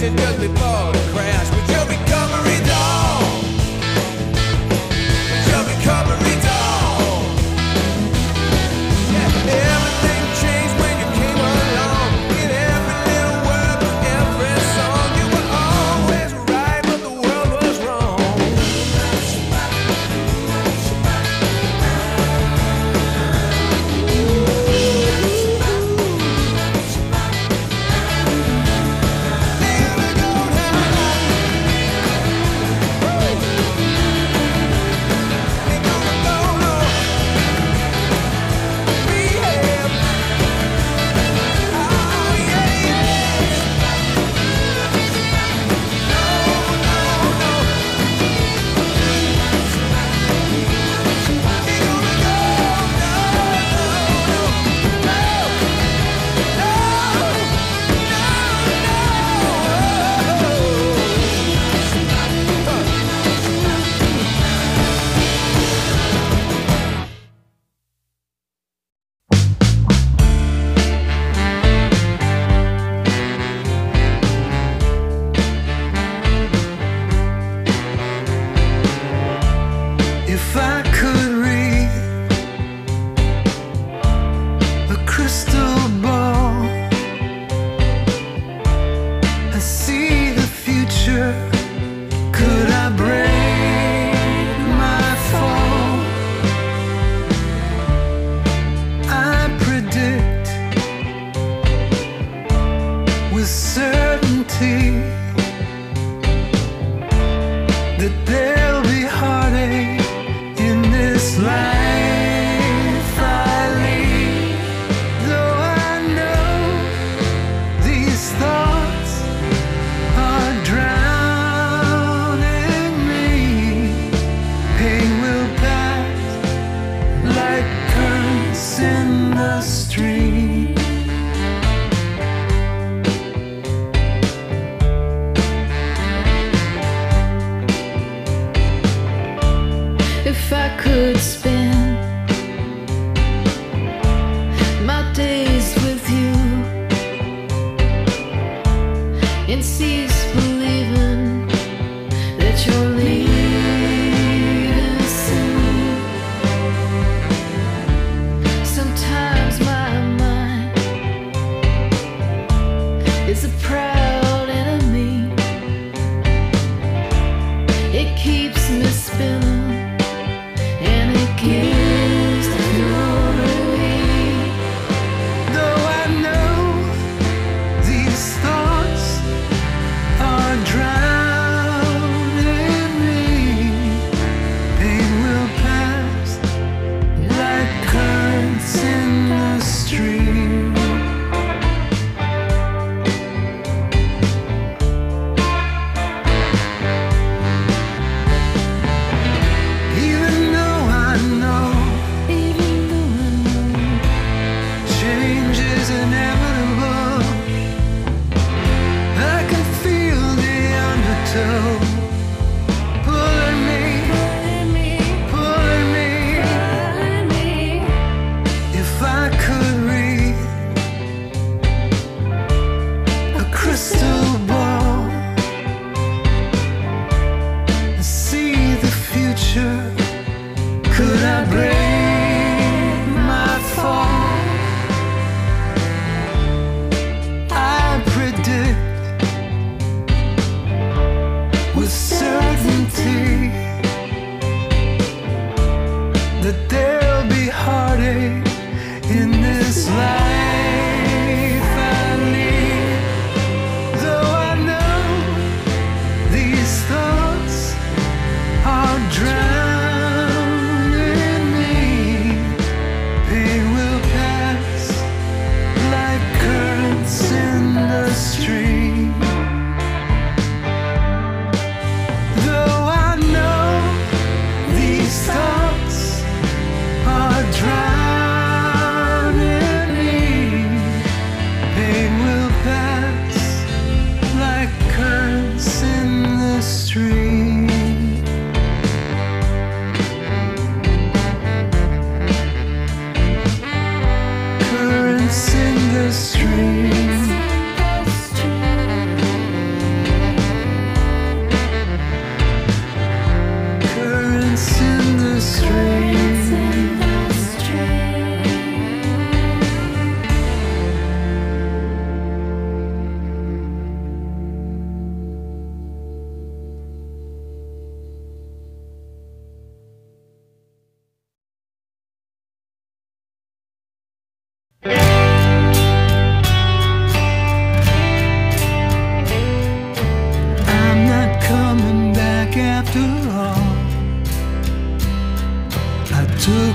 crashing just before the crash. But your recovery doll, your recovery doll. Yeah, everything changed when you came along. In every little word, every song, you were always right, but the world was wrong. If I could read a crystal ball, I see the future. Could I break my fall? I predict with certainty that there'll be heartache in this life I lead. Though I know these thoughts are drowning me, pain will pass like currents in the stream. If I could spend my days with you and cease believing that you're leaving soon. Sometimes my mind is a proud enemy. It keeps me spinning. Gives the glory. Though I know these thoughts are drowning me, pain will pass like currents in the stream.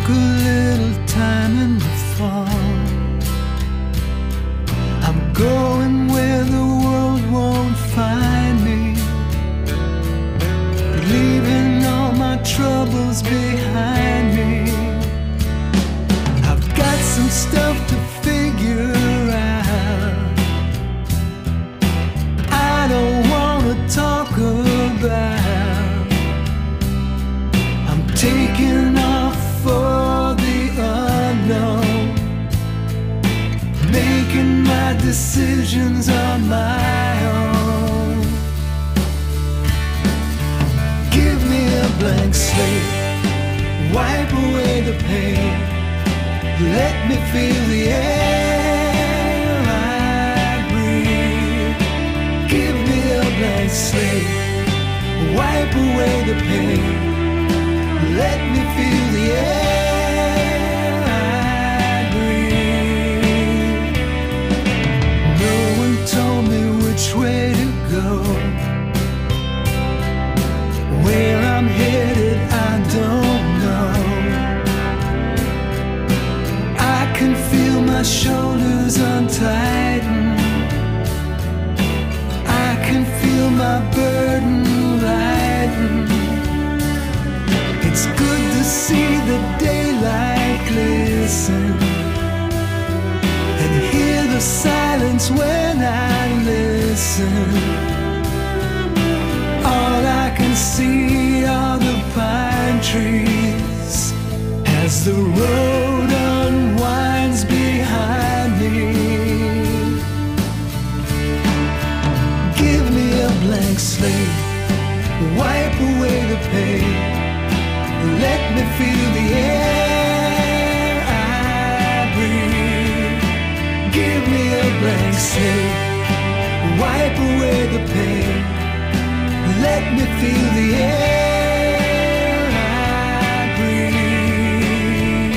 a little time in the fall. I'm going where the world won't find me, leaving all my troubles behind me. I've got some stuff to figure out. I don't wanna talk about. I'm taking off for the unknown, making my decisions on my own. Give me a blank slate, wipe away the pain, let me feel the air I breathe. Give me a blank slate, wipe away the pain, let me feel the air I breathe. No one told me which way to go. Where I'm headed, I don't know. I can feel my shoulders untighten. I can feel my burden lighten. It's good to see the daylight glisten and hear the silence when I listen. All I can see are the pine trees as the road unwinds behind me. Give me a blank slate, wipe away the pain, let me feel the air I breathe. Give me a blank slate, wipe away the pain, let me feel the air I breathe.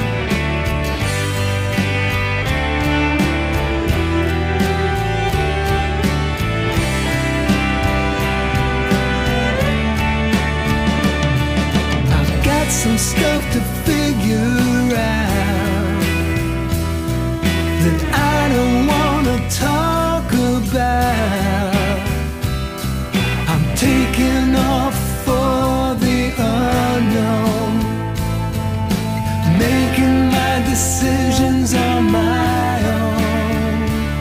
I've got some stuff to figure out that I don't wanna talk about. I'm taking off for the unknown, making my decisions on my own.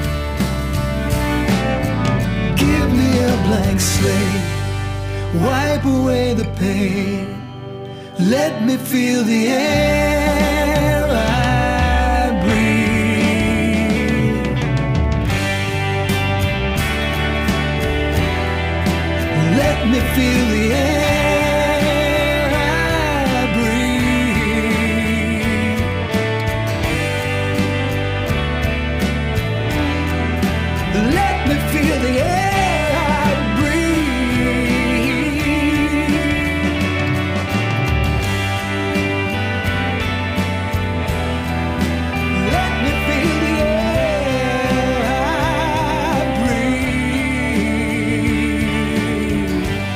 Give me a blank slate, wipe away the pain, let me feel the air I breathe. Let me feel the air I breathe. Let me feel the air I breathe. Let me feel the air I breathe.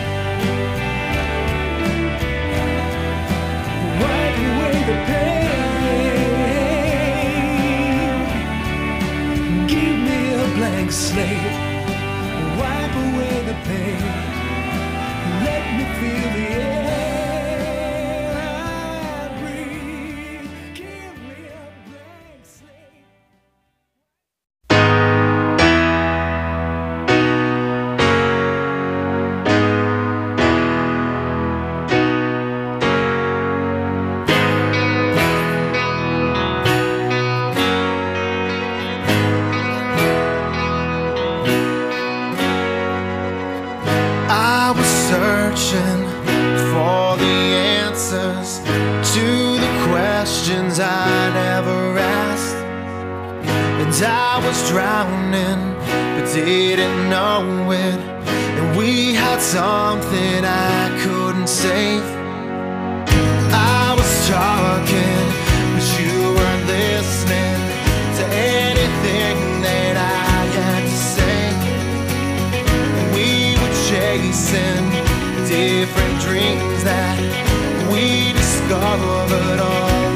Wipe away the pain. Give me a blank slate, wipe away the pain, let me feel the air I breathe. Give me a blank slate. I was searching for the answers to the questions I never asked, and I was drowning but didn't know it, and we had something I couldn't save. I was talking but you weren't listening to anything that I had to say, and we were chasing different dreams that we discovered all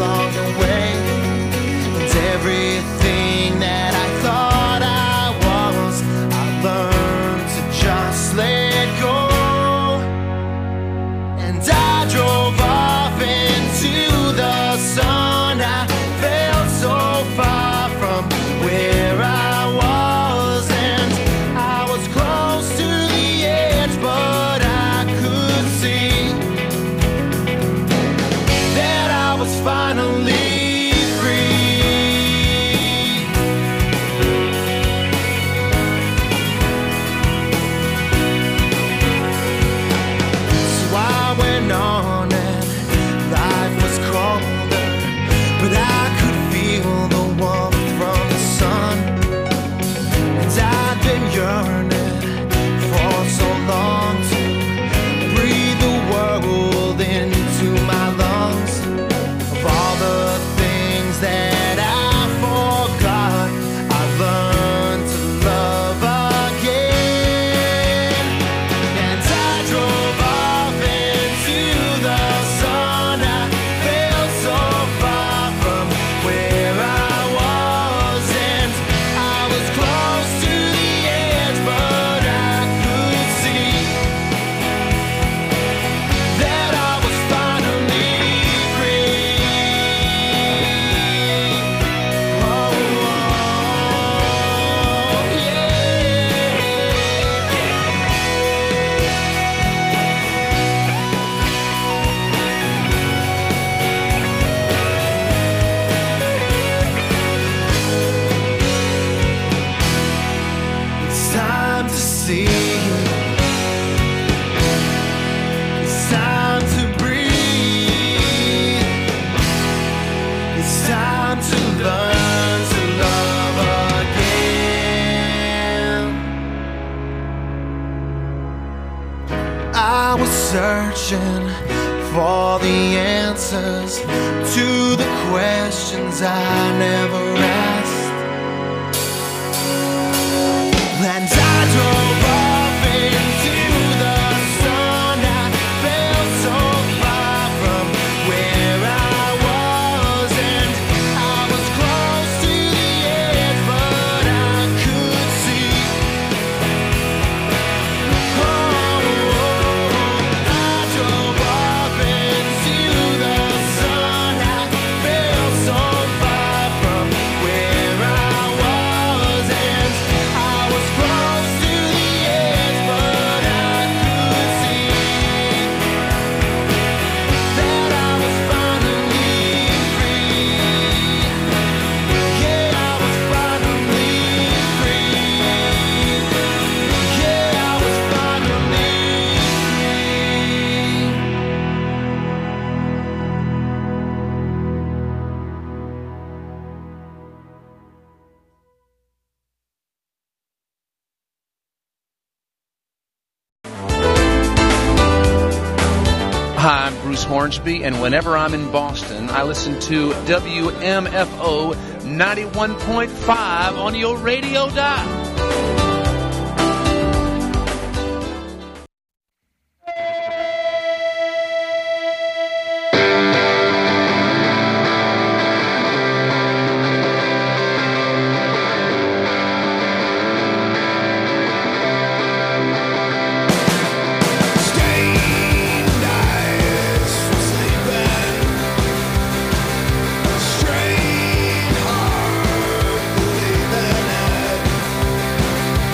yearning for so long to breathe the world into my lungs. Of all the things that I forgot, I learned to love again. And I drove off into the sun. I felt so far from where I was, and I was close to the edge, but I could see that I was finally free. Oh, it's time to see. It's time to breathe. It's time to learn to love again. I was searching for the answers to the questions I never asked. And I drove off into the sun. I felt so far from where I was, and I was close to the edge, but I could see. Oh, I drove off into the sun. I felt so far from where I was, and I was close to the edge, but I could see that I was finally free. Yeah, I was finally free. Yeah, I was finally Hi, I'm Bruce Hornsby, and whenever I'm in Boston, I listen to WMFO 91.5 on your radio dial. Stained eyes from sleeping, strained heart believing it.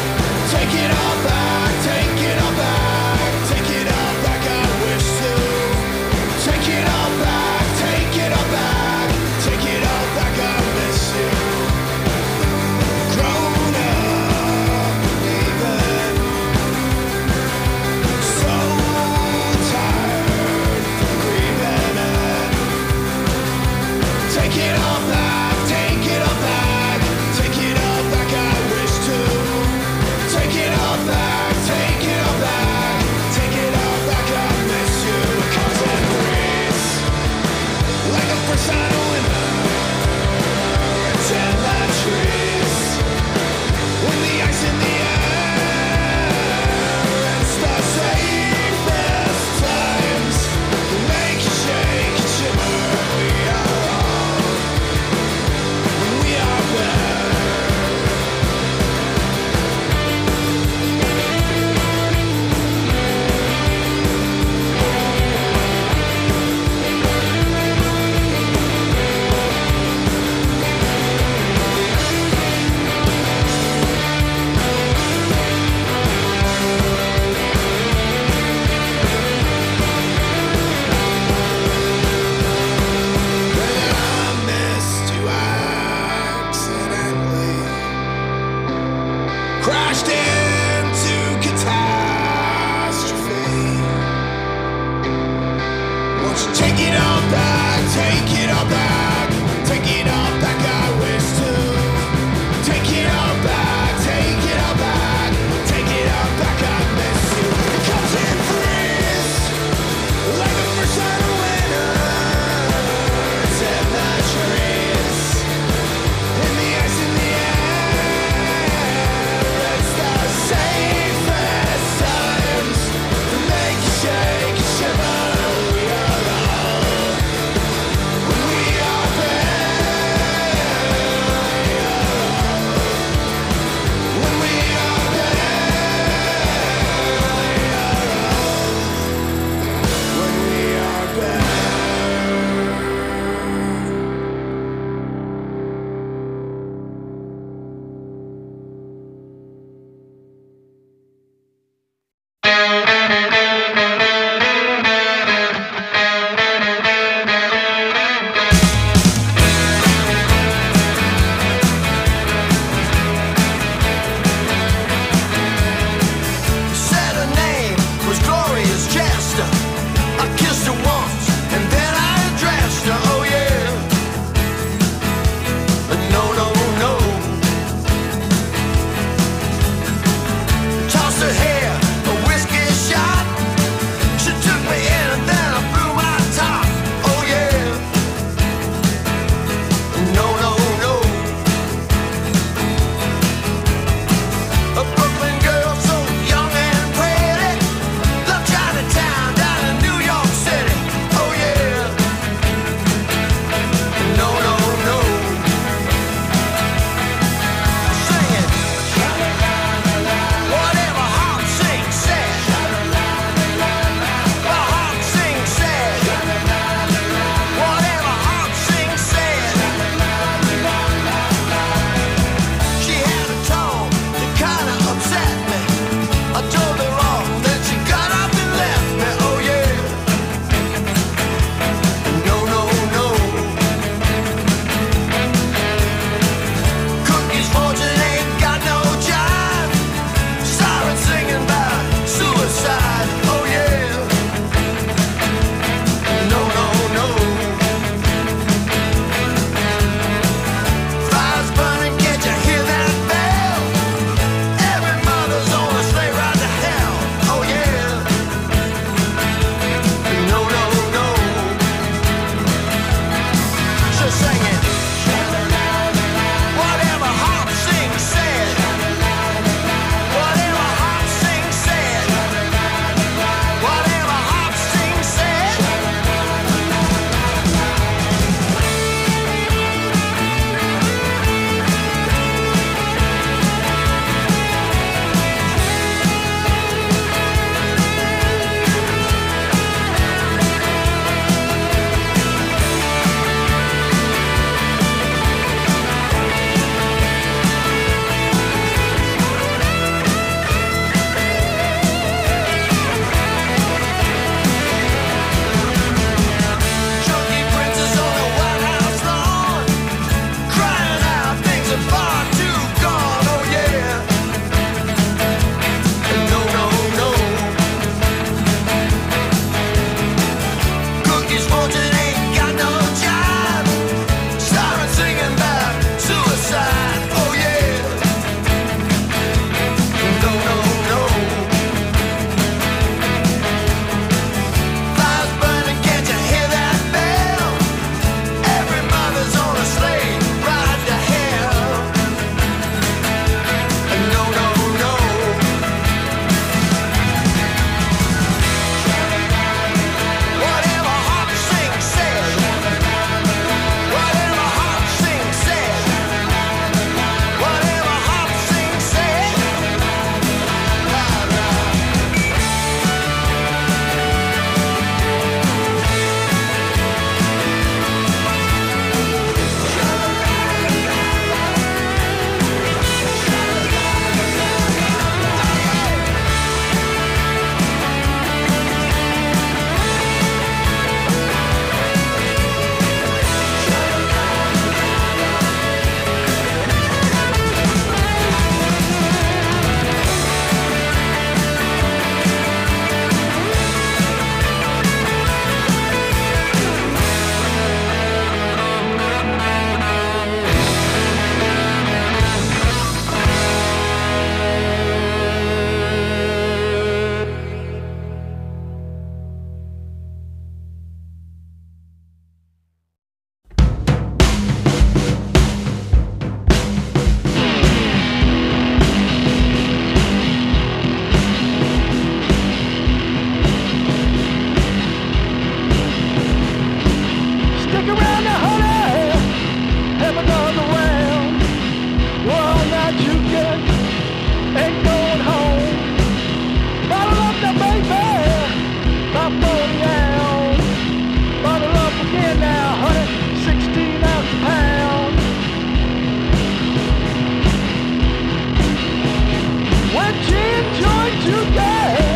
joint today.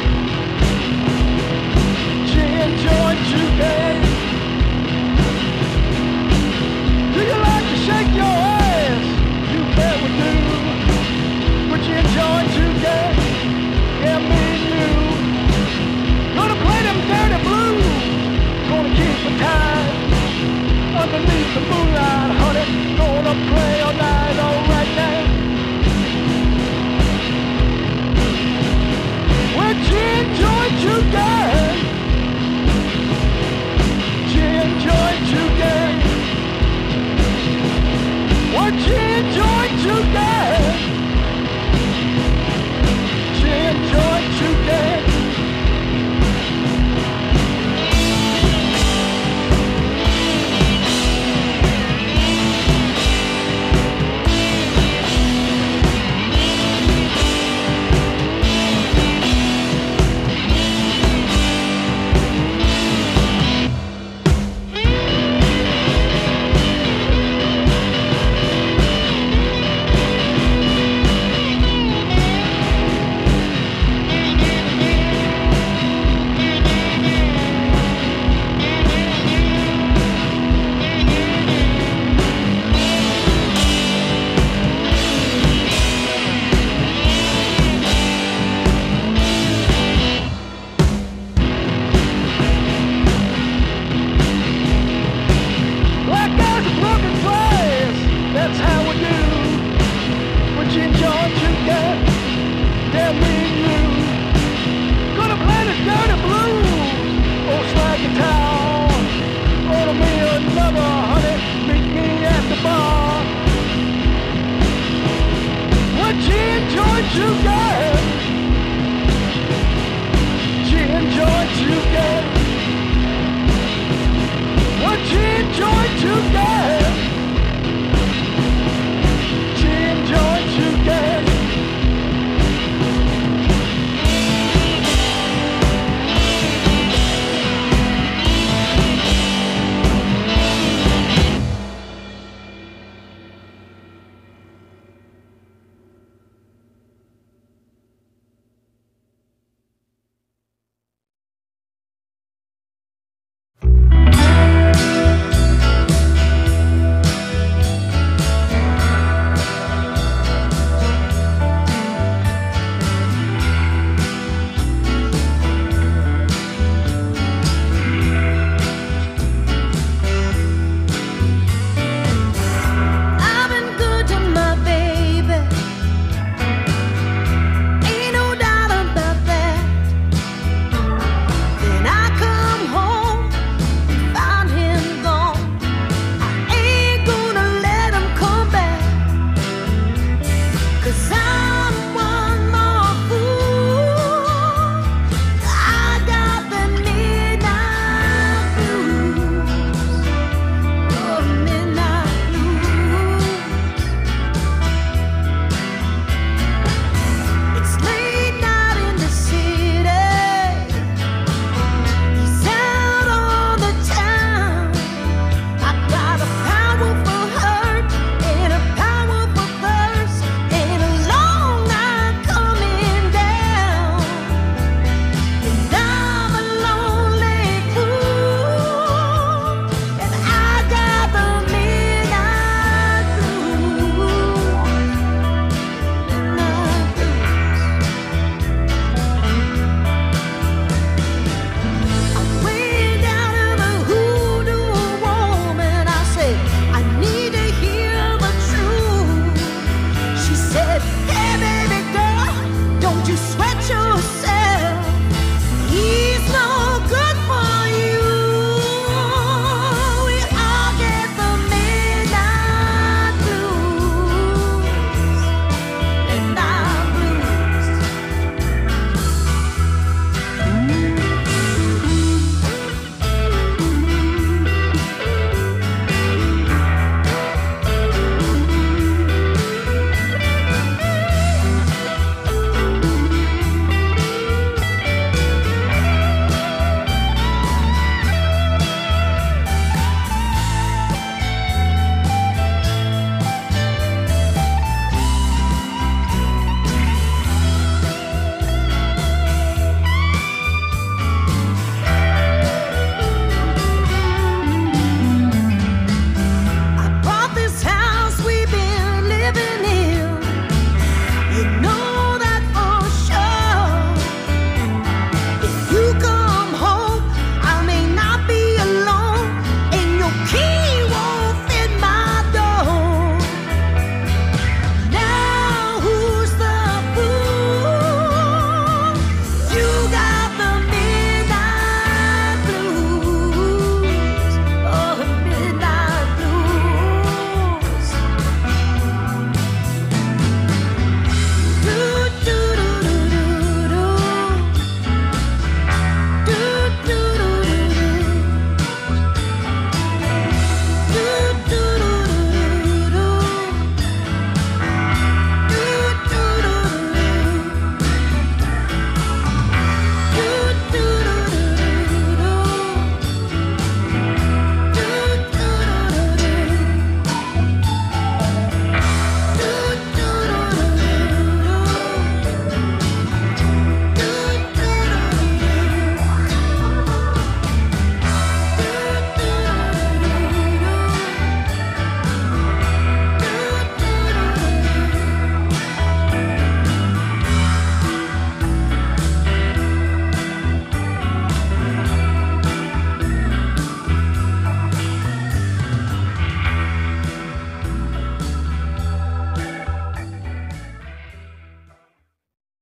Gin joint today. Do you like to shake your ass? You bet we do. We're gin joint today. Yeah, me and you. Gonna play them dirty blues. Gonna keep it tight. Underneath the moonlight, honey. Gonna play all night, all right now.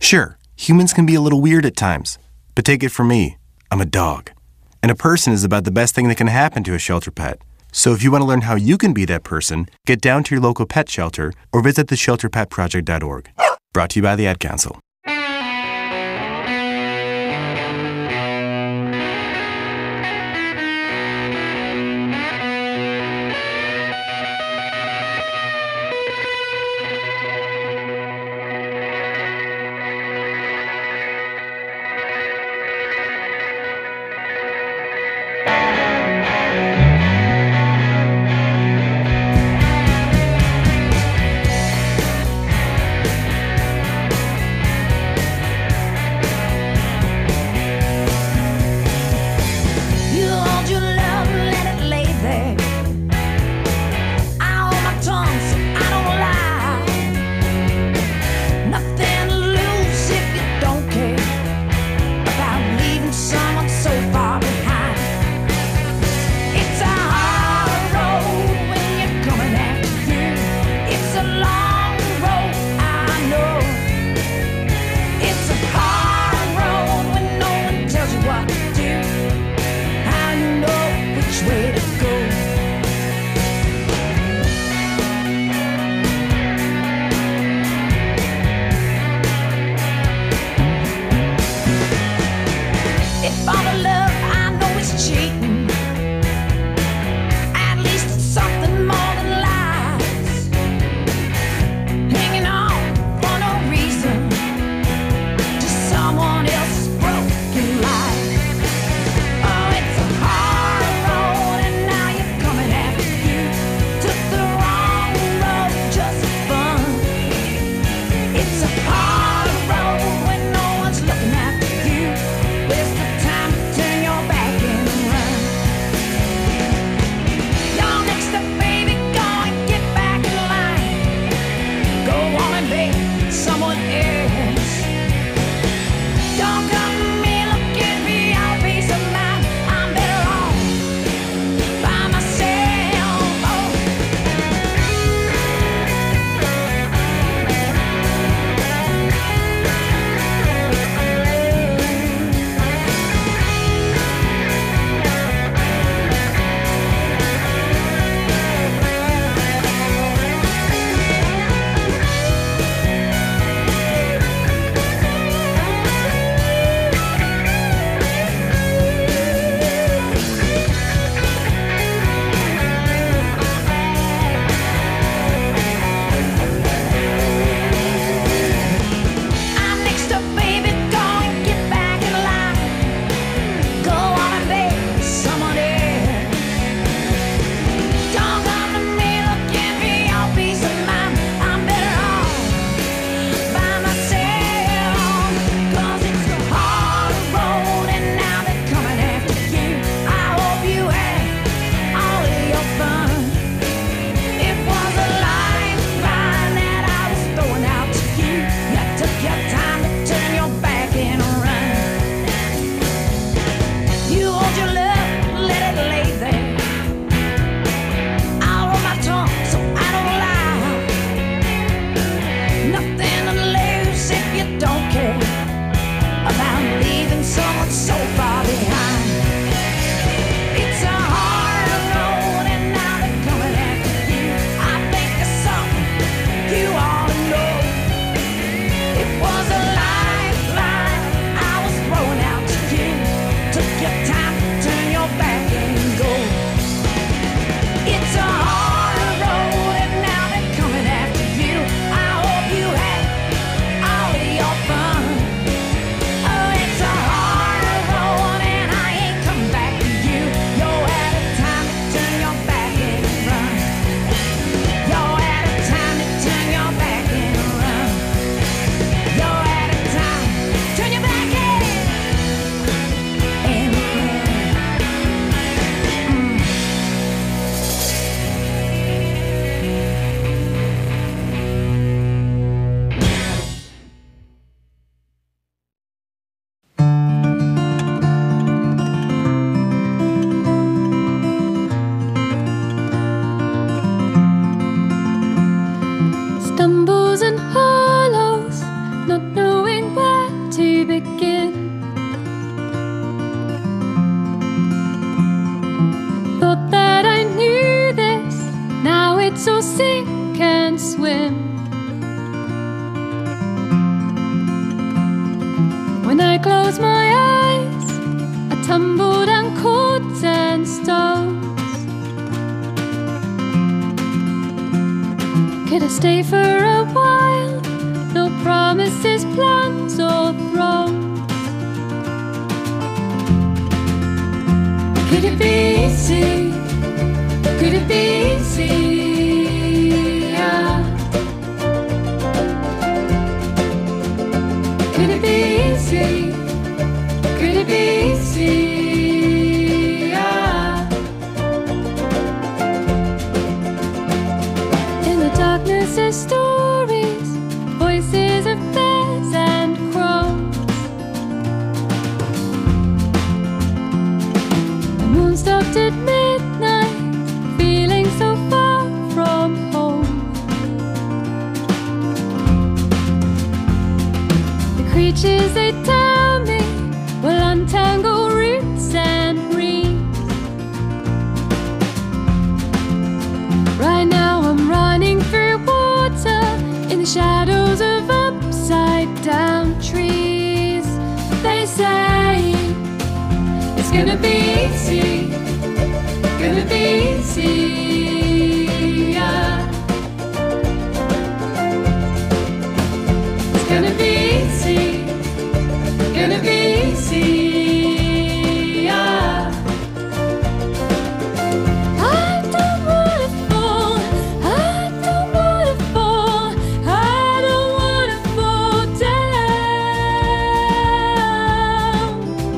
Sure, humans can be a little weird at times, but take it from me, I'm a dog. And a person is about the best thing that can happen to a shelter pet. So if you want to learn how you can be that person, get down to your local pet shelter or visit theshelterpetproject.org. Brought to you by the Ad Council. You hold your love, let it lay there. I hold my tongue so I don't lie. Nothing to lose if you don't care about leaving someone so far behind. It's a hard road when you're coming after you. It's a long road, I know. It's a hard road when no one tells you what to do. How you know which way to go? If all the love I know is cheating, at least it's something more than lies. Hanging on for no reason, just someone else's broken life. Oh, it's a hard road, and now you're coming after you. Took the wrong road just for fun. It's a hard road when no one's looking after you. Where's the time to turn your back and run? You're next up, baby, go and get back in line. Go on and be someone else. Don't come to me looking for your peace of mind. I'm better off by myself. Oh. I'm next up, baby, go and get back in line. Go on and be someone else. Don't come to me looking for your peace of mind. I'm better off by myself. 'Cause it's a hard road, and now they're coming after you. I hope you had all of your fun. It was a lifeline that I was throwing out to you. You took your time to turn your back and run. You hold your love, let it lay there. I'll hold my tongue so I don't lie. Nothing to lose if you don't care about leaving someone so far behind. It's a hard road, and now they're coming after you. I think there's something you ought to know. It was a lifeline I was throwing out to you. Took your time to turn your back and go. It's a hard road, and now they're coming after you. I hope you had all of your fun. Oh, it's a hard road, When I close my eyes, I tumble down cords and stones. Could I stay for a while? No promises, plans, or thrones. Could it be easy? Could it be easy? Yeah. Could it be easy? Could it be easy? Yeah. In the darkness there's stories, voices of bears and crows. The moon stopped at midnight, feeling so far from home. The creatures they tell me will untangle roots and reeds. Right now I'm running through water in the shadows of upside down trees. They say it's gonna be easy, gonna be easy. Yeah. It's gonna be easy, gonna be easy. Yeah. I don't wanna fall, I don't wanna fall, I don't wanna fall down.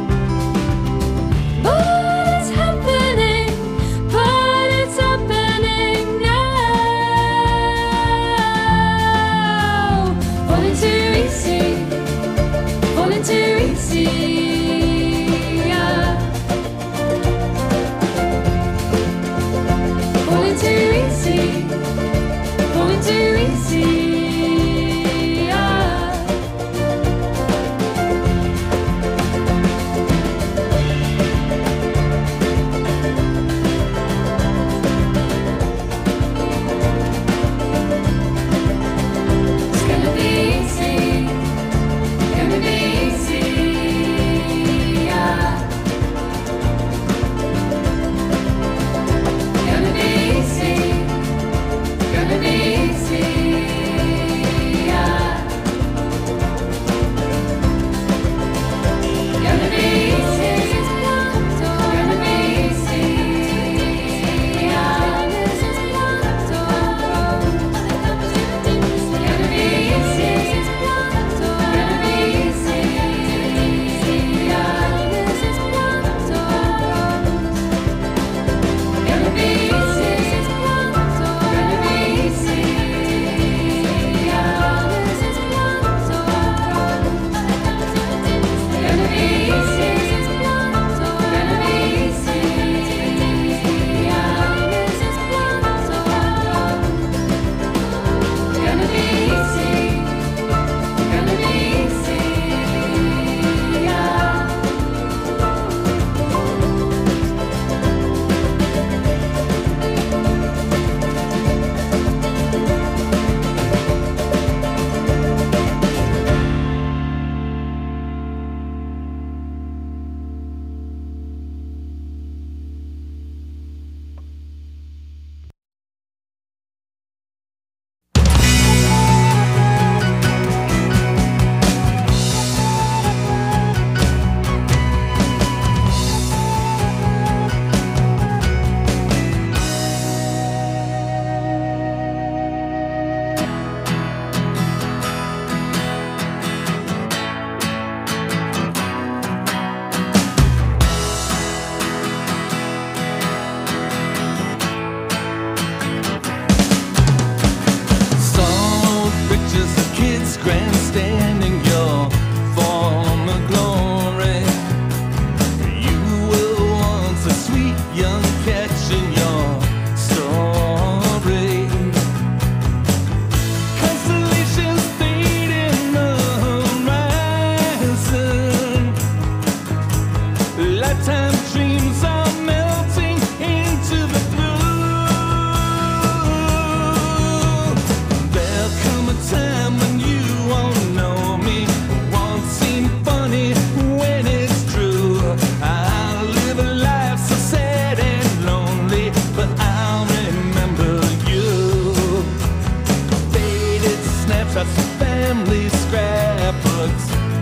But it's happening now. Falling too easy, falling too easy. Yeah. Falling too easy, falling too easy. Yeah. It's gonna be easy, gonna be easy.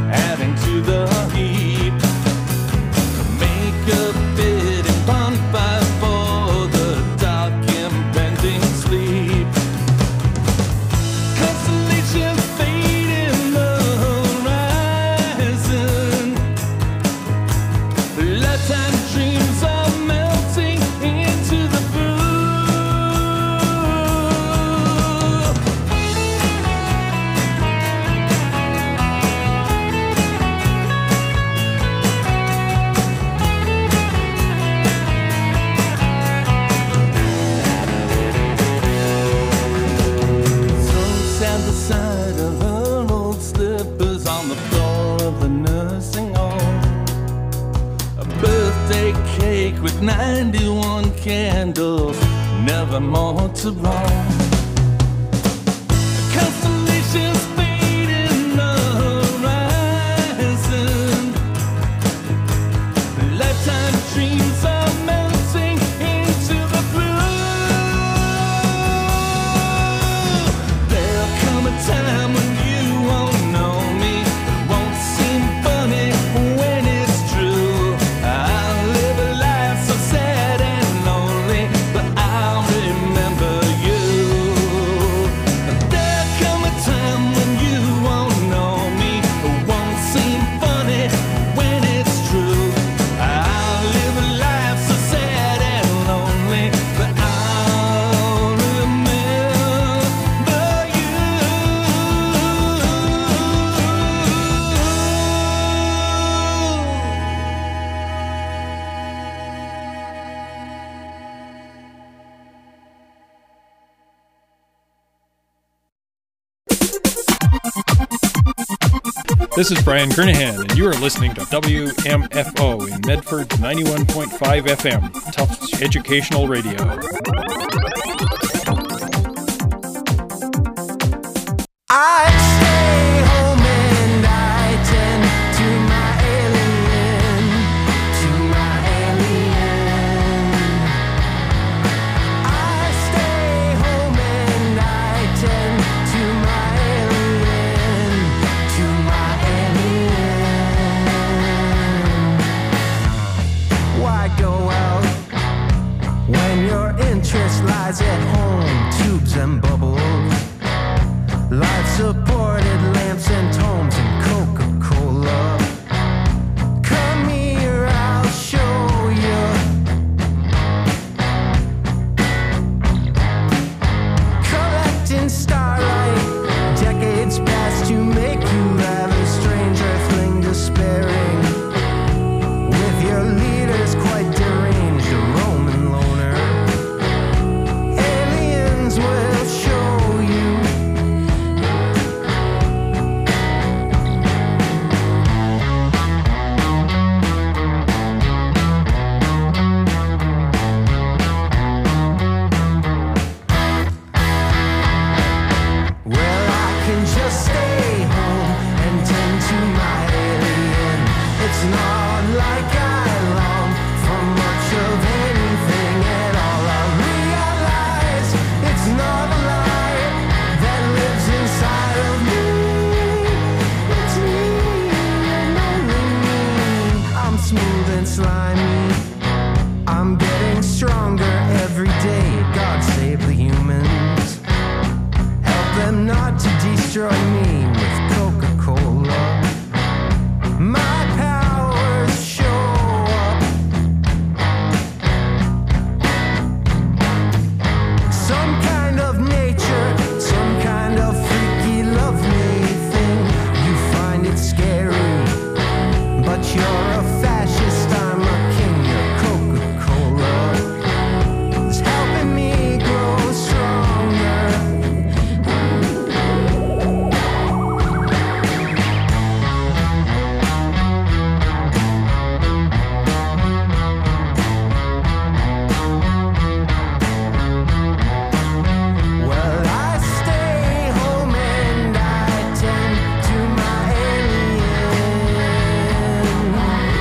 adding to the heap. Make a bid and bonfire for the dark impending sleep. Constellations fade in the horizon. Lifetime dreams are melting into the blue. So sad the sight of her old slippers on the floor of the nursing home. A birthday cake with 91 candles, never more to roam. Constellations fade in the horizon. Lifetime dreams are melting into the blue. There'll come a time when you won't know me. It won't seem funny when it's true. I'll live a life so sad and lonely, but I'll remember you. There'll come a time when you won't know me. It won't seem funny when it's true. I'll live a life so sad and lonely, but I'll remember you. This is Brian Kernahan, and you are listening to WMFO in Medford 91.5 FM, Tufts Educational Radio. I stay home and I tend to my alien, to my alien. I stay home and I tend to my alien, to my alien. Why go out when your interest lies at home? Tubes and bubbles, life-supported lamps and tomes and Coca-Cola. Come here, I'll show you. Collecting starlight, decades past to make you have a strange earthling despairing. With your leaders quite deranged, a Roman loner. Aliens will show you. Well, I can just stay home and tend to my alien. It's not like I long for much of anything at all. I realize it's not a lie that lives inside of me. It's me and only me. I'm smooth and slimy. I'm getting stronger every day. God save the humans. Help them not to destroy me with Coca-Cola. My powers show up. Some kind of nature, some kind of freaky, lovely thing. You find it scary, but you're a fascist, I'm a king. Your Coca-Cola is helping me grow stronger. Well, I stay home and I tend to my alien.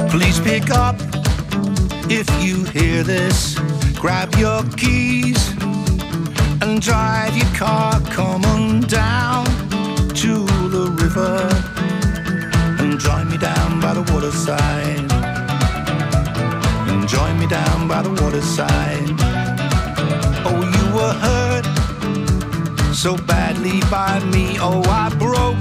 Please pick up if you hear this. Grab your keys and drive your car, come on down to the river and join me down by the waterside. And join me down by the waterside. Oh, you were hurt so badly by me. Oh, I broke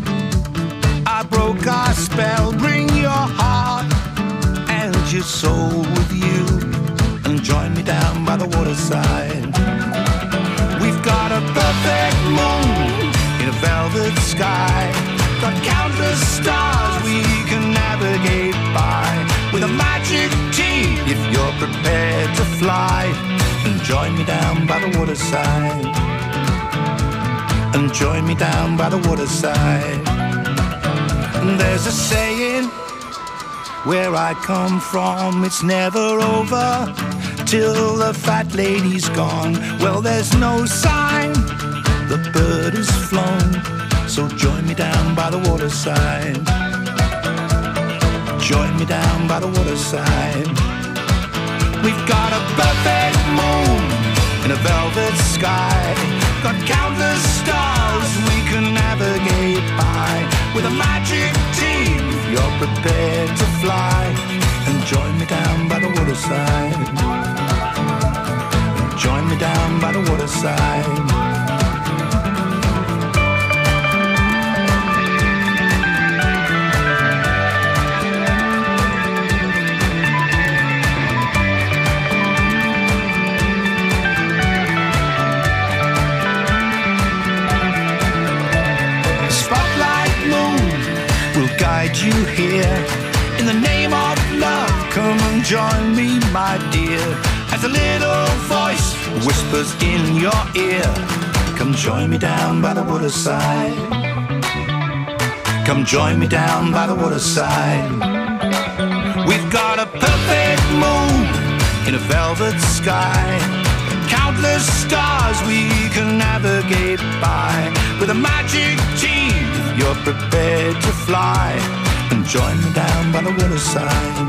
our spell. Bring your heart and your soul with you and join me down by the waterside. We've got a perfect moon in a velvet sky. Got countless stars we can navigate by. With a magic tea if you're prepared to fly. And join me down by the waterside. And join me down by the waterside. And there's a saying where I come from, it's never over till the fat lady's gone. Well, there's no sign the bird is flown, so join me down by the waterside. Join me down by the waterside. We've got a perfect moon in a velvet sky. Got countless stars we can navigate by. With a magic team, you're prepared to fly. And join me down by the waterside. And join me down by the waterside. Guide you here in the name of love. Come and join me, my dear, as a little voice whispers in your ear. Come join me down by the waterside. Come join me down by the waterside. We've got a perfect moon in a velvet sky. Countless stars we can navigate by. With a magic team, you're prepared to fly. And join me down by the waterside.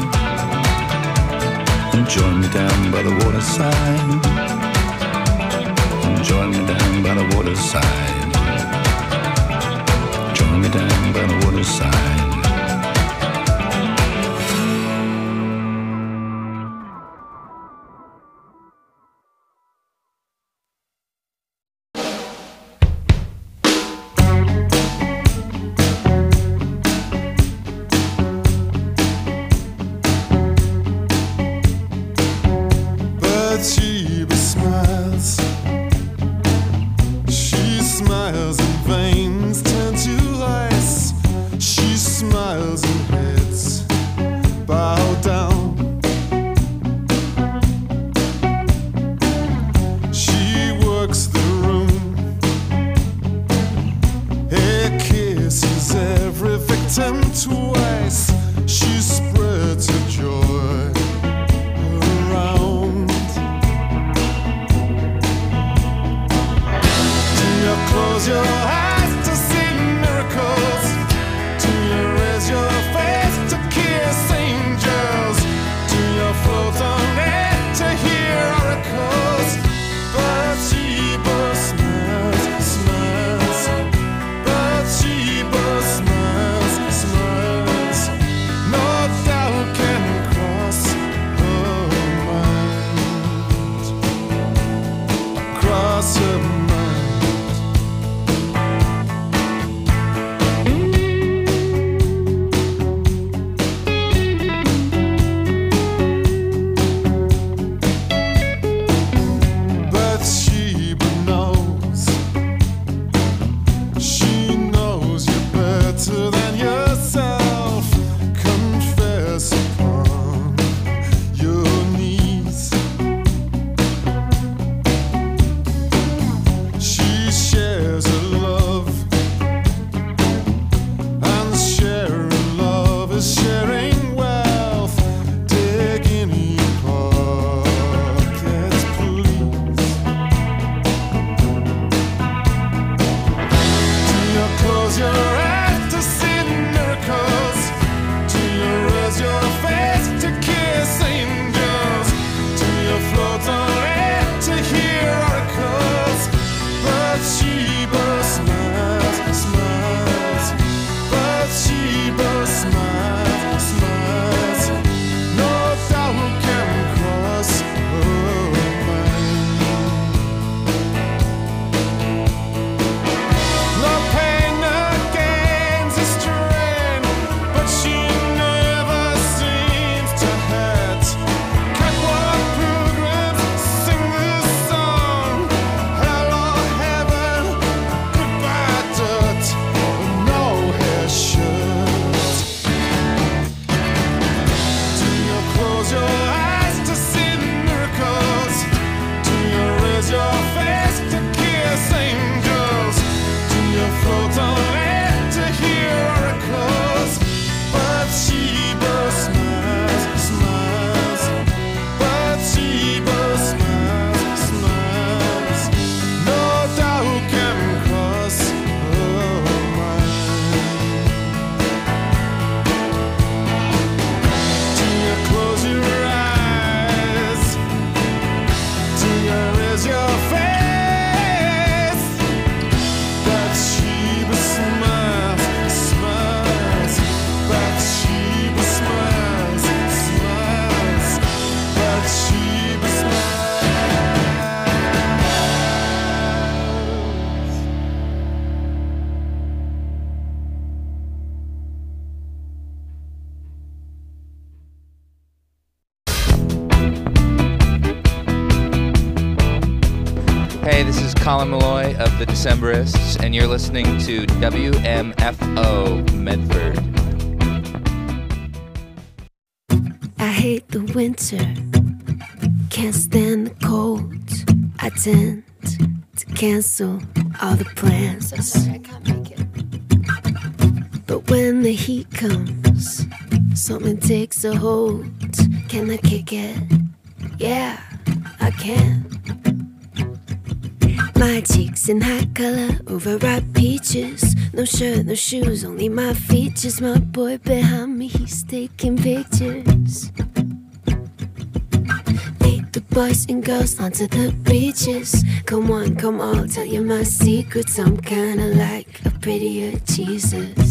And join me down by the waterside. And join me down by the waterside. Join me down by the waterside. Your face to kiss angels. Hey, this is Colin Malloy of the Decemberists, and you're listening to WMFO Medford. I hate the winter, can't stand the cold. I tend to cancel all the plans. So sorry, I can't make it. But when the heat comes, something takes a hold. Can I kick it? Yeah, I can. My cheeks in hot color, overripe peaches. No shirt, no shoes, only my features. My boy behind me, he's taking pictures. Lead the boys and girls onto the beaches. Come on, come on, tell you my secrets. I'm kinda like a prettier Jesus.